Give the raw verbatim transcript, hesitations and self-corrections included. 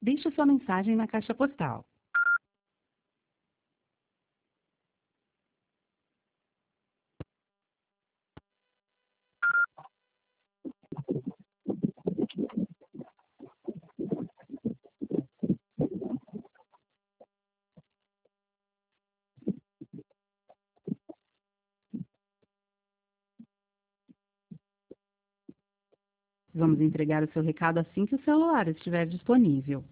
Deixe sua mensagem na caixa postal. Vamos entregar o seu recado assim que o celular estiver disponível.